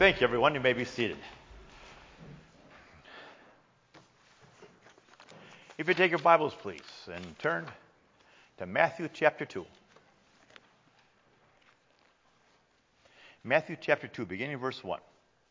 Thank you, everyone. You may be seated. If you take your Bibles, please, and turn to Matthew chapter 2. Matthew chapter 2, beginning verse 1.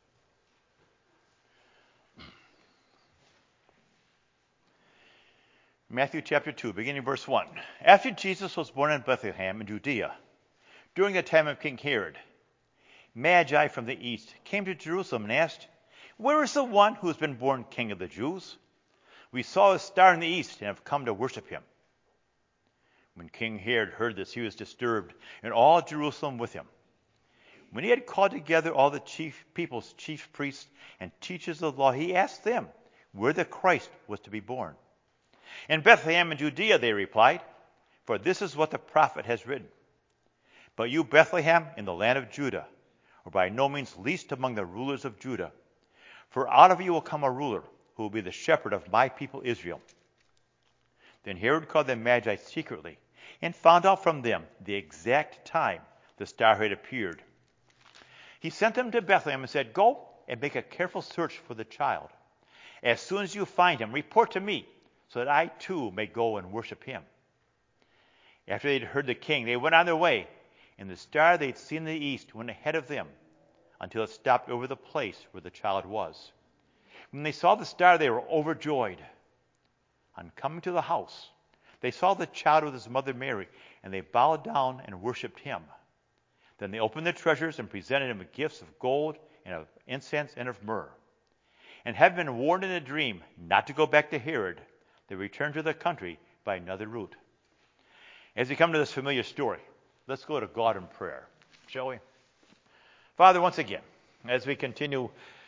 Matthew chapter 2, beginning verse 1. After Jesus was born in Bethlehem in Judea, during the time of King Herod, Magi from the east came to Jerusalem and asked, "Where is the one who has been born King of the Jews? We saw a star in the east and have come to worship him." When King Herod heard this, he was disturbed, and all Jerusalem with him. When he had called together all the people's chief priests and teachers of the law, he asked them where the Christ was to be born. "In Bethlehem in Judea," they replied, "for this is what the prophet has written. But you, Bethlehem, in the land of Judah, are by no means least among the rulers of Judah. For out of you will come a ruler who will be the shepherd of my people Israel." Then Herod called the Magi secretly and found out from them the exact time the star had appeared. He sent them to Bethlehem and said, "Go and make a careful search for the child. As soon as you find him, report to me, so that I too may go and worship him." After they had heard the king, they went on their way, and the star they had seen in the east went ahead of them until it stopped over the place where the child was. When they saw the star, they were overjoyed. On coming to the house, they saw the child with his mother Mary, and they bowed down and worshipped him. Then they opened their treasures and presented him with gifts of gold and of incense and of myrrh. And having been warned in a dream not to go back to Herod, they returned to their country by another route. As we come to this familiar story, let's go to God in prayer, shall we? Father, once again, as we continue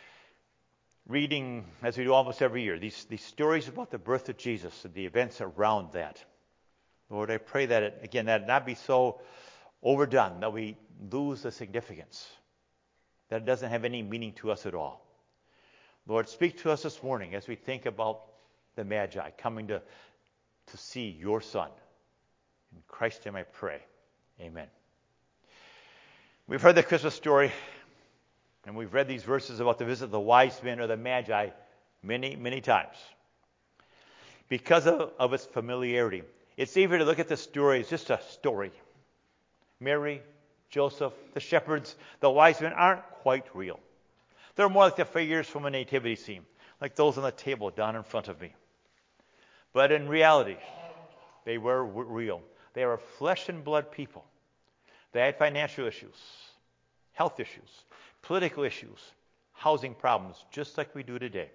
reading, as we do almost every year, these stories about the birth of Jesus and the events around that, Lord, I pray that it not be so overdone that we lose the significance, that it doesn't have any meaning to us at all. Lord, speak to us this morning as we think about the Magi coming to see your Son. In Christ's name I pray. Amen. We've heard the Christmas story, and we've read these verses about the visit of the wise men or the Magi many, many times. Because of its familiarity, it's easier to look at this story as just a story. Mary, Joseph, the shepherds, the wise men aren't quite real. They're more like the figures from a nativity scene, like those on the table down in front of me. But in reality, they were real. They were flesh and blood people. They had financial issues, health issues, political issues, housing problems, just like we do today.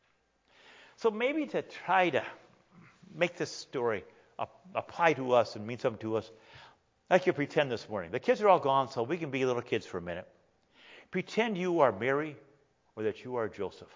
So maybe to try to make this story apply to us and mean something to us, like you pretend this morning. The kids are all gone, so we can be little kids for a minute. Pretend you are Mary or that you are Joseph.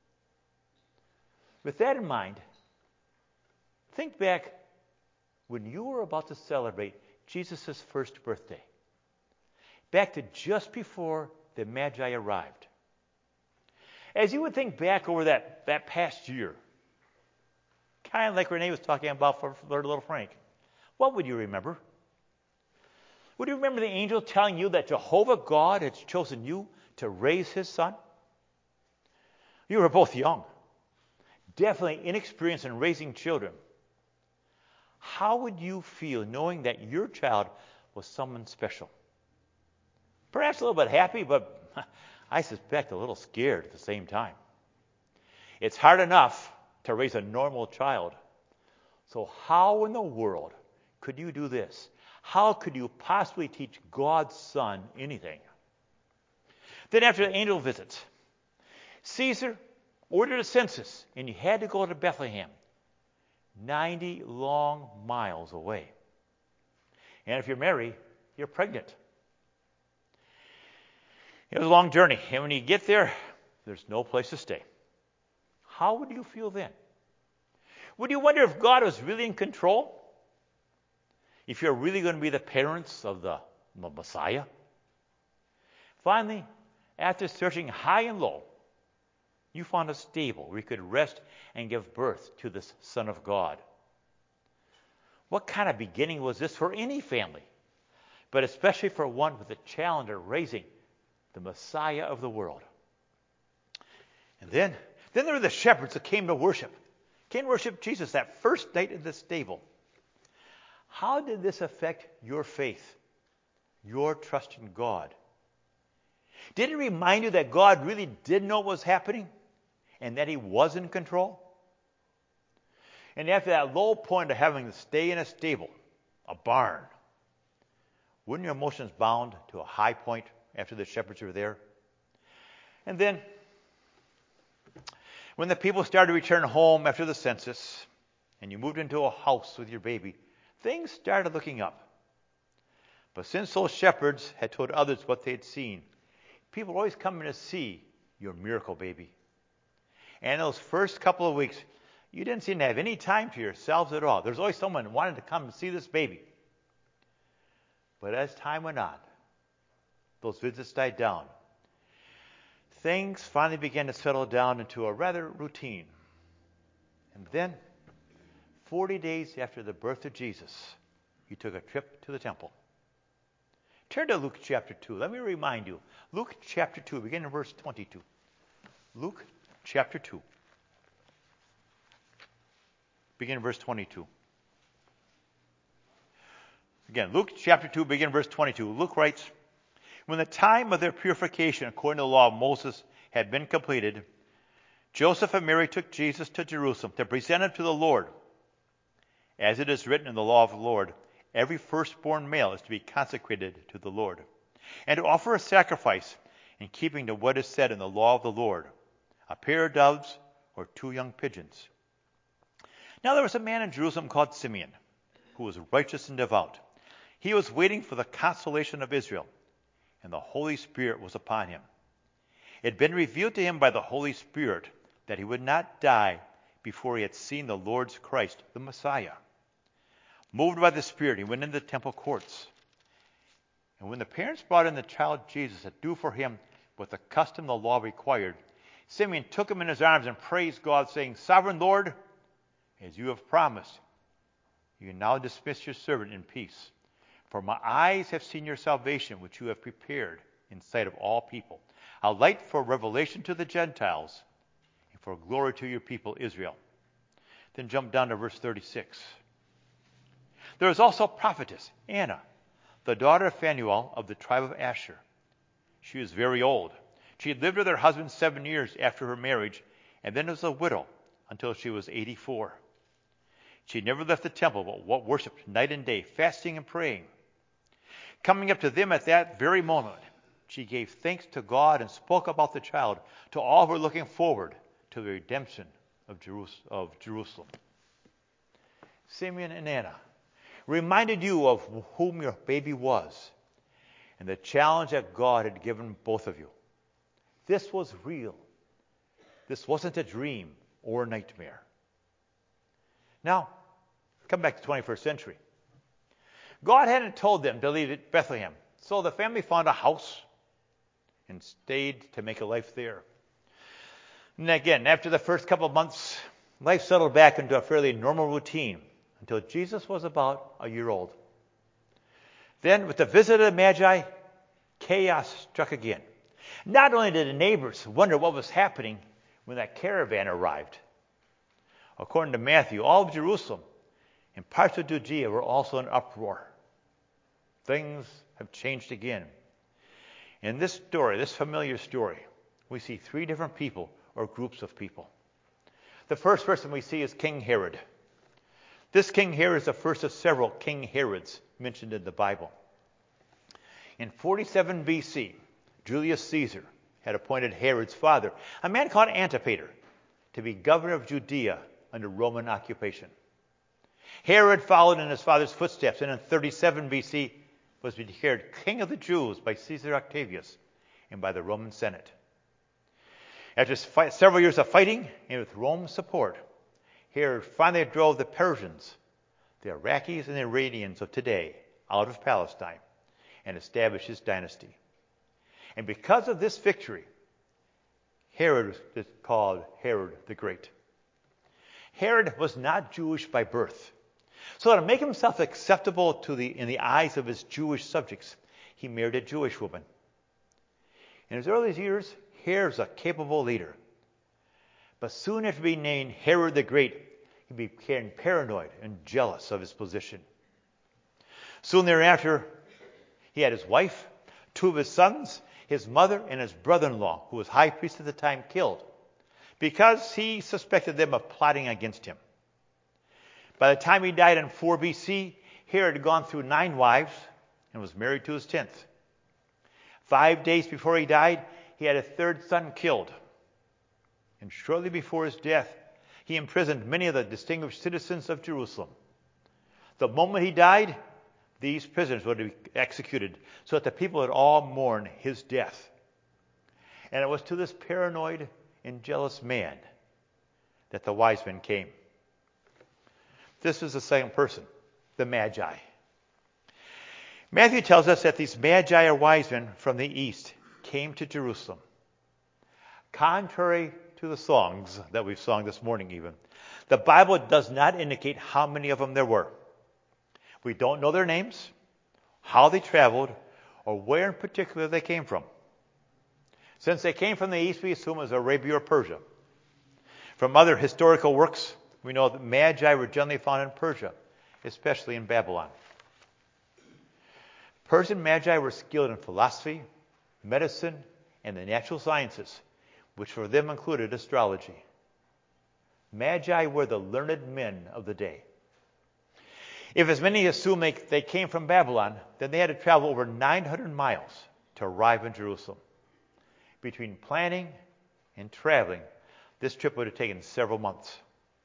With that in mind, think back when you were about to celebrate Jesus' first birthday. Back to just before the Magi arrived. As you would think back over that past year, kind of like Renee was talking about for little Frank, what would you remember? Would you remember the angel telling you that Jehovah God had chosen you to raise his son? You were both young, definitely inexperienced in raising children. How would you feel knowing that your child was someone special? Perhaps a little bit happy, but I suspect a little scared at the same time. It's hard enough to raise a normal child. So how in the world could you do this? How could you possibly teach God's Son anything? Then after the angel visits, Caesar ordered a census, and you had to go to Bethlehem, 90 long miles away. And if you're Mary, you're pregnant. It was a long journey, and when you get there, there's no place to stay. How would you feel then? Would you wonder if God was really in control? If you're really going to be the parents of the Messiah? Finally, after searching high and low, you found a stable where you could rest and give birth to this Son of God. What kind of beginning was this for any family? But especially for one with the challenge of raising the Messiah of the world. And then there were the shepherds that came to worship. Came to worship Jesus that first night in the stable. How did this affect your faith, your trust in God? Did it remind you that God really did know what was happening and that he was in control? And after that low point of having to stay in a stable, a barn, weren't your emotions bound to a high point after the shepherds were there? And then, when the people started to return home after the census, and you moved into a house with your baby, things started looking up. But since those shepherds had told others what they had seen, people were always coming to see your miracle baby. And those first couple of weeks, you didn't seem to have any time to yourselves at all. There's always someone who wanted to come and see this baby. But as time went on, those visits died down. Things finally began to settle down into a rather routine. And then, 40 days after the birth of Jesus, you took a trip to the temple. Turn to Luke chapter 2. Let me remind you. Luke chapter 2, beginning in verse 22. Luke chapter 2. Begin in verse 22. Again, Luke chapter 2, begin in verse 22. Luke writes, when the time of their purification according to the law of Moses had been completed, Joseph and Mary took Jesus to Jerusalem to present him to the Lord. As it is written in the law of the Lord, every firstborn male is to be consecrated to the Lord, and to offer a sacrifice in keeping to what is said in the law of the Lord, a pair of doves or 2 young pigeons. Now there was a man in Jerusalem called Simeon, who was righteous and devout. He was waiting for the consolation of Israel, and the Holy Spirit was upon him. It had been revealed to him by the Holy Spirit that he would not die before he had seen the Lord's Christ, the Messiah. Moved by the Spirit, he went into the temple courts. And when the parents brought in the child Jesus to do for him what the custom of the law required, Simeon took him in his arms and praised God, saying, Sovereign Lord, as you have promised, you can now dismiss your servant in peace. For my eyes have seen your salvation, which you have prepared in sight of all people, a light for revelation to the Gentiles, and for glory to your people Israel. Then jump down to verse 36. There was also a prophetess, Anna, the daughter of Phanuel of the tribe of Asher. She was very old. She had lived with her husband 7 years after her marriage, and then was a widow until she was 84. She never left the temple, but worshipped night and day, fasting and praying. Coming up to them at that very moment, she gave thanks to God and spoke about the child to all who were looking forward to the redemption of Jerusalem. Simeon and Anna reminded you of whom your baby was and the challenge that God had given both of you. This was real. This wasn't a dream or a nightmare. Now, come back to the 21st century. God hadn't told them to leave Bethlehem, so the family found a house and stayed to make a life there. And again, after the first couple of months, life settled back into a fairly normal routine until Jesus was about a year old. Then, with the visit of the Magi, chaos struck again. Not only did the neighbors wonder what was happening when that caravan arrived. According to Matthew, all of Jerusalem and parts of Judea were also in uproar. Things have changed again. In this story, this familiar story, we see 3 different people or groups of people. The first person we see is King Herod. This King Herod is the first of several King Herods mentioned in the Bible. In 47 BC, Julius Caesar had appointed Herod's father, a man called Antipater, to be governor of Judea under Roman occupation. Herod followed in his father's footsteps, and in 37 BC was declared king of the Jews by Caesar Octavius and by the Roman Senate. After several years of fighting, and with Rome's support, Herod finally drove the Persians, the Iraqis and the Iranians of today, out of Palestine and established his dynasty. And because of this victory, Herod is called Herod the Great. Herod was not Jewish by birth. So to make himself acceptable in the eyes of his Jewish subjects, he married a Jewish woman. In his early years, Herod was a capable leader. But soon after being named Herod the Great, he became paranoid and jealous of his position. Soon thereafter, he had his wife, 2 of his sons, his mother, and his brother-in-law, who was high priest at the time, killed because he suspected them of plotting against him. By the time he died in 4 BC, Herod had gone through 9 wives and was married to his 10th. 5 days before he died, he had a 3rd son killed. And shortly before his death, he imprisoned many of the distinguished citizens of Jerusalem. The moment he died, these prisoners would be executed so that the people would all mourn his death. And it was to this paranoid and jealous man that the wise men came. This is the second person, the Magi. Matthew tells us that these Magi, or wise men from the east, came to Jerusalem. Contrary to the songs that we've sung this morning even, the Bible does not indicate how many of them there were. We don't know their names, how they traveled, or where in particular they came from. Since they came from the east, we assume it was Arabia or Persia. From other historical works, we know that Magi were generally found in Persia, especially in Babylon. Persian Magi were skilled in philosophy, medicine, and the natural sciences, which for them included astrology. Magi were the learned men of the day. If as many assume they came from Babylon, then they had to travel over 900 miles to arrive in Jerusalem. Between planning and traveling, this trip would have taken several months.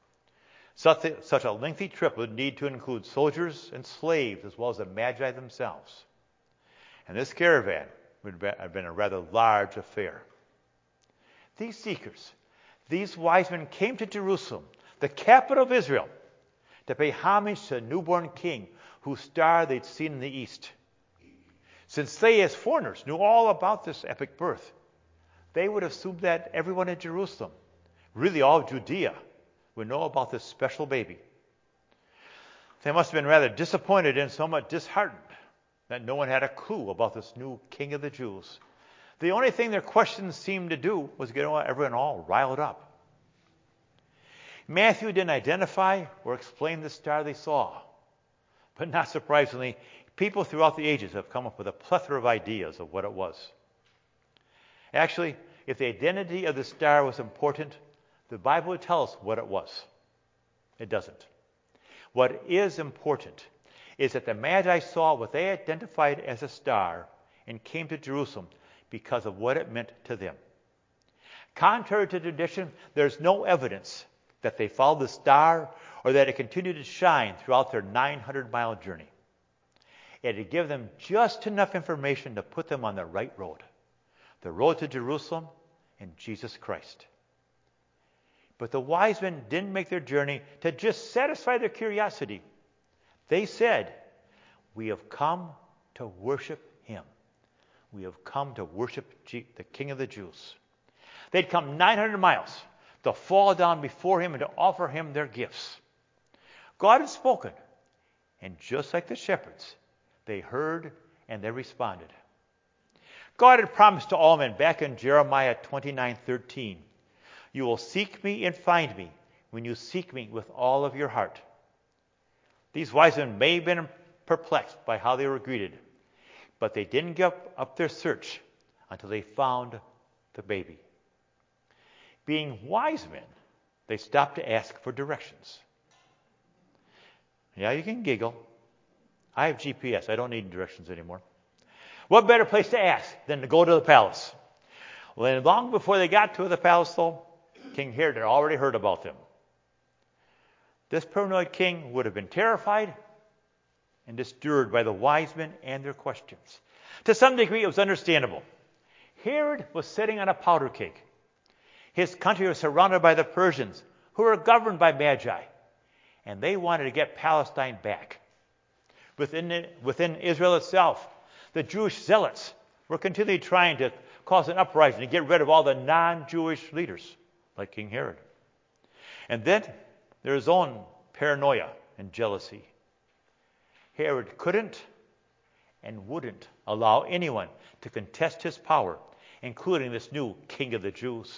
Such a lengthy trip would need to include soldiers and slaves as well as the Magi themselves. And this caravan would have been a rather large affair. These seekers, these wise men came to Jerusalem, the capital of Israel, to pay homage to a newborn king whose star they'd seen in the east. Since they, as foreigners, knew all about this epic birth, they would assume that everyone in Jerusalem, really all of Judea, would know about this special baby. They must have been rather disappointed and somewhat disheartened that no one had a clue about this new king of the Jews. The only thing their questions seemed to do was get everyone all riled up. Matthew didn't identify or explain the star they saw. But not surprisingly, people throughout the ages have come up with a plethora of ideas of what it was. Actually, if the identity of the star was important, the Bible would tell us what it was. It doesn't. What is important is that the Magi saw what they identified as a star and came to Jerusalem because of what it meant to them. Contrary to tradition, there's no evidence that they followed the star or that it continued to shine throughout their 900-mile journey. It had given them just enough information to put them on the right road, the road to Jerusalem and Jesus Christ. But the wise men didn't make their journey to just satisfy their curiosity. They said, "We have come to worship him. We have come to worship the King of the Jews." They'd come 900 miles to fall down before him and to offer him their gifts. God had spoken, and just like the shepherds, they heard and they responded. God had promised to all men back in Jeremiah 29:13, "You will seek me and find me when you seek me with all of your heart." These wise men may have been perplexed by how they were greeted, but they didn't give up their search until they found the baby. Being wise men, they stopped to ask for directions. Yeah, you can giggle. I have GPS. I don't need directions anymore. What better place to ask than to go to the palace? Well, and long before they got to the palace, though, King Herod had already heard about them. This paranoid king would have been terrified and disturbed by the wise men and their questions. To some degree, it was understandable. Herod was sitting on a powder keg. His country was surrounded by the Persians, who were governed by Magi, and they wanted to get Palestine back. Within Israel itself, the Jewish zealots were continually trying to cause an uprising to get rid of all the non-Jewish leaders, like King Herod. And then there is his own paranoia and jealousy. Herod couldn't and wouldn't allow anyone to contest his power including this new king of the Jews.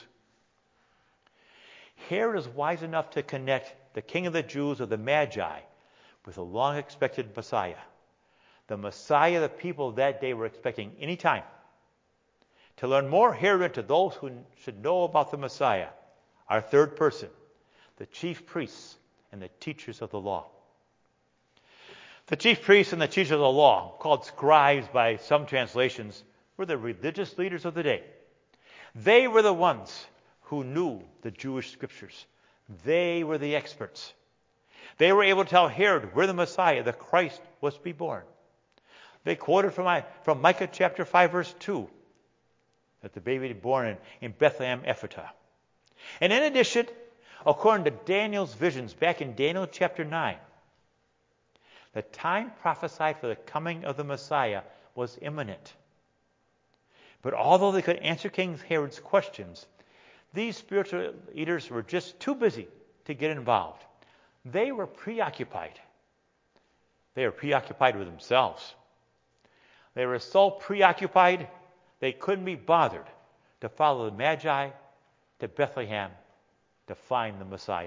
Herod is wise enough to connect the king of the Jews, or the Magi, with a long-expected Messiah. The Messiah the people of that day were expecting any time. To learn more, Herod to those who should know about the Messiah, our third person, the chief priests and the teachers of the law. The chief priests and the teachers of the law, called scribes by some translations, were the religious leaders of the day. They were the ones who knew the Jewish scriptures. They were the experts. They were able to tell Herod where the Messiah, the Christ, was to be born. They quoted from Micah chapter 5, verse 2, that the baby was born in Bethlehem Ephratah. And in addition, according to Daniel's visions back in Daniel chapter 9, the time prophesied for the coming of the Messiah was imminent. But although they could answer King Herod's questions, these spiritual leaders were just too busy to get involved. They were preoccupied. They were preoccupied with themselves. They were so preoccupied they couldn't be bothered to follow the Magi to Bethlehem to find the Messiah.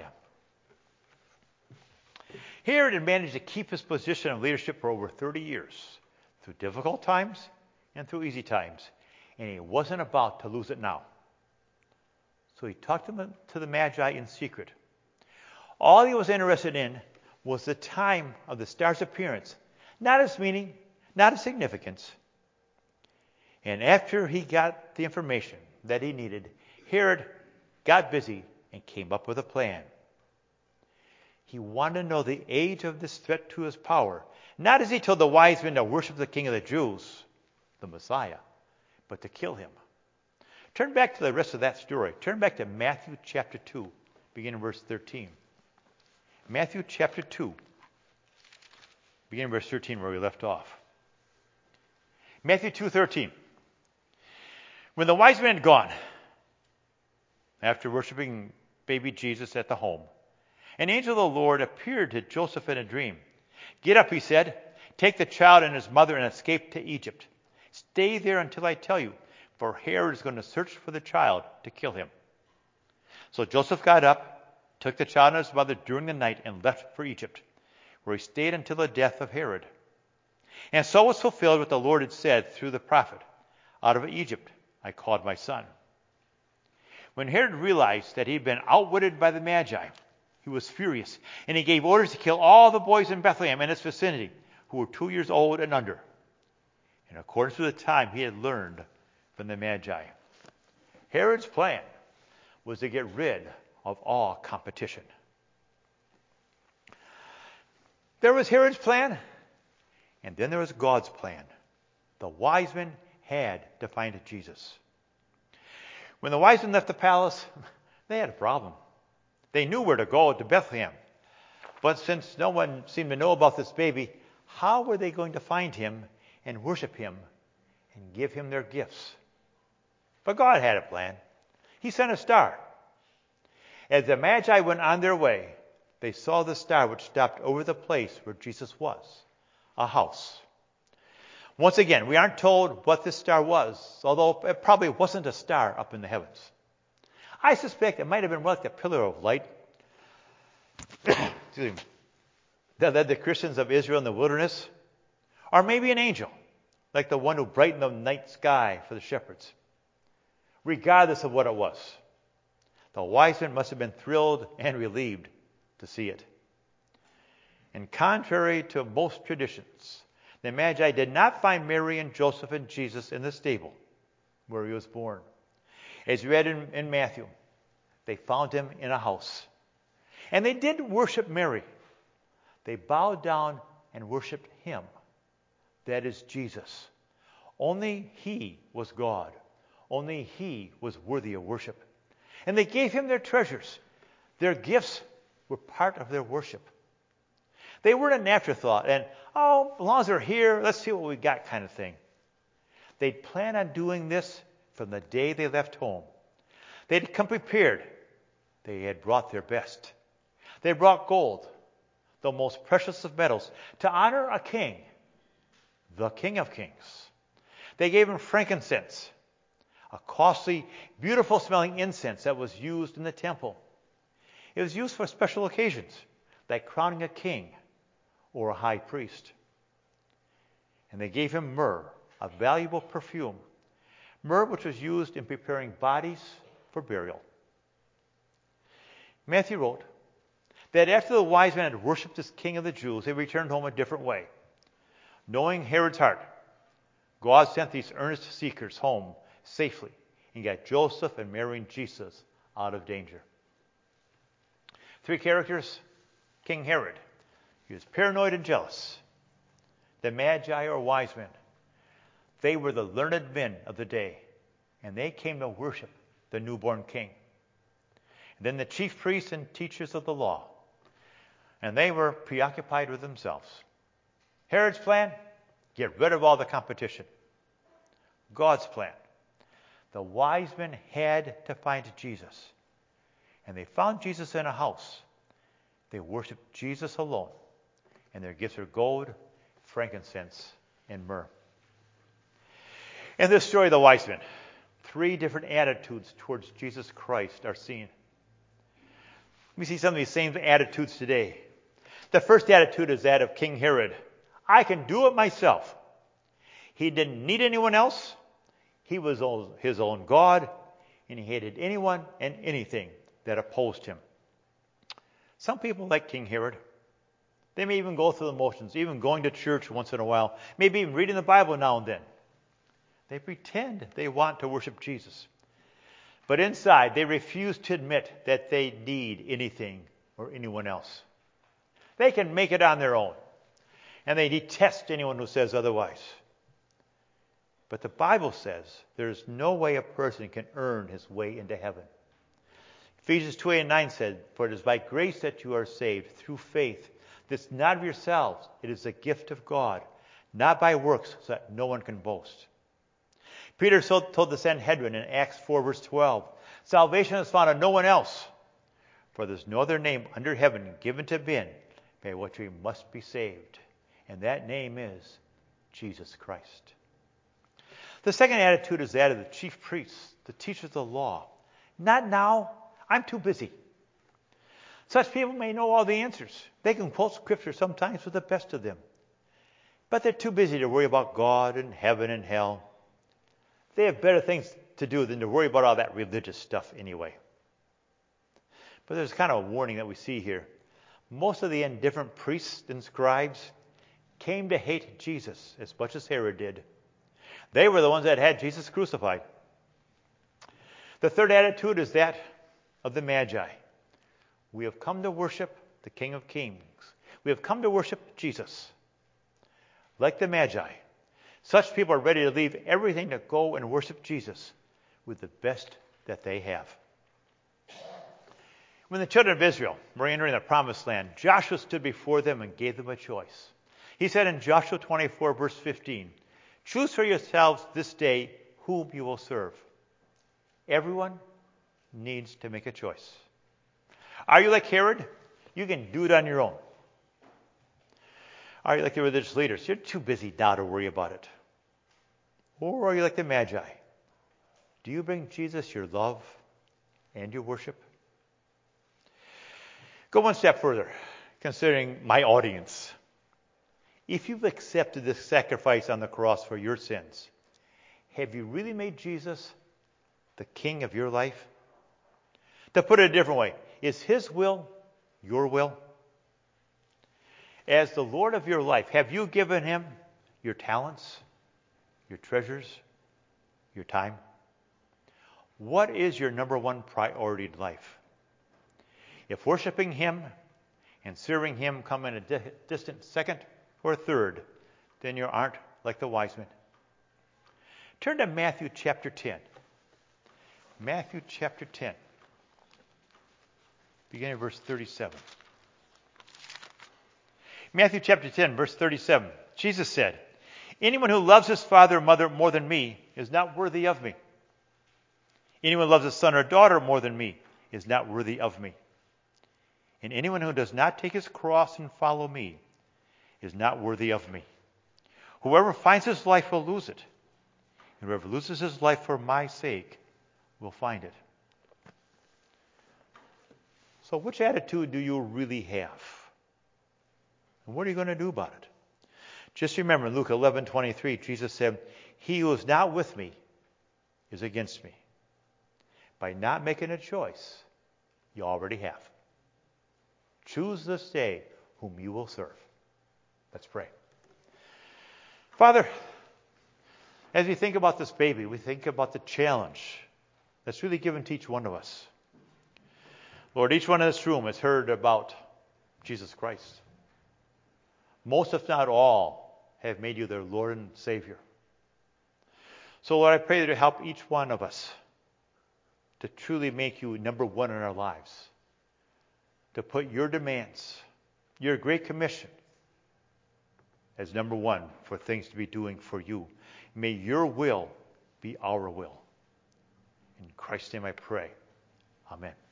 Herod had managed to keep his position of leadership for over 30 years, through difficult times and through easy times, and he wasn't about to lose it now. So he talked to the Magi in secret. All he was interested in was the time of the star's appearance, not its meaning, not its significance. And after he got the information that he needed, Herod got busy and came up with a plan. He wanted to know the age of this threat to his power, not as he told the wise men to worship the King of the Jews, the Messiah, but to kill him. Turn back to the rest of that story. Turn back to Matthew chapter 2, beginning in verse 13. Matthew chapter 2, beginning in verse 13, where we left off. Matthew 2:13. When the wise men had gone, after worshiping baby Jesus at the home, an angel of the Lord appeared to Joseph in a dream. "Get up," he said, "take the child and his mother and escape to Egypt. Stay there until I tell you, for Herod is going to search for the child to kill him." So Joseph got up, took the child and his mother during the night, and left for Egypt, where he stayed until the death of Herod. And so was fulfilled what the Lord had said through the prophet, "Out of Egypt I called my son." When Herod realized that he'd been outwitted by the Magi, he was furious, and he gave orders to kill all the boys in Bethlehem and its vicinity who were 2 years old and under, in accordance with the time he had learned from the Magi. Herod's plan was to get rid of all competition. There was Herod's plan, and then there was God's plan. The wise men had to find Jesus. When the wise men left the palace, they had a problem. They knew where to go, to Bethlehem. But since no one seemed to know about this baby, how were they going to find him and worship him and give him their gifts? But God had a plan. He sent a star. As the Magi went on their way, they saw the star which stopped over the place where Jesus was, a house. Once again, we aren't told what this star was, although it probably wasn't a star up in the heavens. I suspect it might have been like a pillar of light excuse me, that led the Christians of Israel in the wilderness, or maybe an angel, like the one who brightened the night sky for the shepherds. Regardless of what it was, the wise men must have been thrilled and relieved to see it. And contrary to most traditions, the Magi did not find Mary and Joseph and Jesus in the stable where he was born. As we read in Matthew, they found him in a house. And they didn't worship Mary. They bowed down and worshiped him. That is Jesus. Only he was God. Only he was worthy of worship. And they gave him their treasures. Their gifts were part of their worship. They weren't an afterthought and, as long as they're here, let's see what we got kind of thing. They'd planned on doing this from the day they left home. They'd come prepared. They had brought their best. They brought gold, the most precious of metals, to honor a king, the King of Kings. They gave him frankincense, a costly, beautiful smelling incense that was used in the temple. It was used for special occasions, like crowning a king or a high priest. And they gave him myrrh, a valuable perfume, myrrh which was used in preparing bodies for burial. Matthew wrote that after the wise men had worshipped this king of the Jews, they returned home a different way. Knowing Herod's heart, God sent these earnest seekers home safely and got Joseph and Mary and Jesus out of danger. 3 characters. King Herod. He was paranoid and jealous. The Magi, or wise men, they were the learned men of the day, and they came to worship the newborn king. And then the chief priests and teachers of the law, and they were preoccupied with themselves. Herod's plan, get rid of all the competition. God's plan, the wise men had to find Jesus. And they found Jesus in a house. They worshiped Jesus alone. And their gifts were gold, frankincense, and myrrh. In this story of the wise men, 3 different attitudes towards Jesus Christ are seen. We see some of these same attitudes today. The first attitude is that of King Herod. I can do it myself. He didn't need anyone else. He was his own God, and he hated anyone and anything that opposed him. Some people like King Herod. They may even go through the motions, even going to church once in a while, maybe even reading the Bible now and then. They pretend they want to worship Jesus. But inside, they refuse to admit that they need anything or anyone else. They can make it on their own, and they detest anyone who says otherwise. But the Bible says there's no way a person can earn his way into heaven. Ephesians 2:8-9 said, for it is by grace that you are saved through faith. This not of yourselves, it is a gift of God, not by works, so that no one can boast. Peter told the Sanhedrin in Acts 4, verse 12, salvation is found in no one else, for there's no other name under heaven given to men by which we must be saved. And that name is Jesus Christ. The second attitude is that of the chief priests, the teachers of the law. Not now. I'm too busy. Such people may know all the answers. They can quote Scripture sometimes with the best of them. But they're too busy to worry about God and heaven and hell. They have better things to do than to worry about all that religious stuff anyway. But there's kind of a warning that we see here. Most of the indifferent priests and scribes came to hate Jesus as much as Herod did. They were the ones that had Jesus crucified. The third attitude is that of the Magi. We have come to worship the King of Kings. We have come to worship Jesus. Like the Magi, such people are ready to leave everything to go and worship Jesus with the best that they have. When the children of Israel were entering the promised land, Joshua stood before them and gave them a choice. He said in Joshua 24, verse 15, choose for yourselves this day whom you will serve. Everyone needs to make a choice. Are you like Herod? You can do it on your own. Are you like the religious leaders? You're too busy now to worry about it. Or are you like the Magi? Do you bring Jesus your love and your worship? Go one step further, considering my audience. If you've accepted this sacrifice on the cross for your sins, have you really made Jesus the King of your life? To put it a different way, is His will your will? As the Lord of your life, have you given Him your talents, your treasures, your time? What is your number one priority in life? If worshiping Him and serving Him come in a distant second or third, then you aren't like the wise men. Turn to Matthew chapter 10. Matthew chapter 10, beginning of verse 37. Matthew chapter 10, verse 37. Jesus said, anyone who loves his father or mother more than me is not worthy of me. Anyone who loves his son or daughter more than me is not worthy of me. And anyone who does not take his cross and follow me is not worthy of me. Whoever finds his life will lose it. And whoever loses his life for my sake will find it. So which attitude do you really have? And what are you going to do about it? Just remember in Luke 11:23, Jesus said, "He who is not with me is against me." By not making a choice, you already have. Choose this day whom you will serve. Let's pray. Father, as we think about this baby, we think about the challenge that's really given to each one of us. Lord, each one in this room has heard about Jesus Christ. Most, if not all, have made you their Lord and Savior. So, Lord, I pray that you help each one of us to truly make you number one in our lives, to put your demands, your great commission, as number one for things to be doing for you. May your will be our will. In Christ's name I pray. Amen.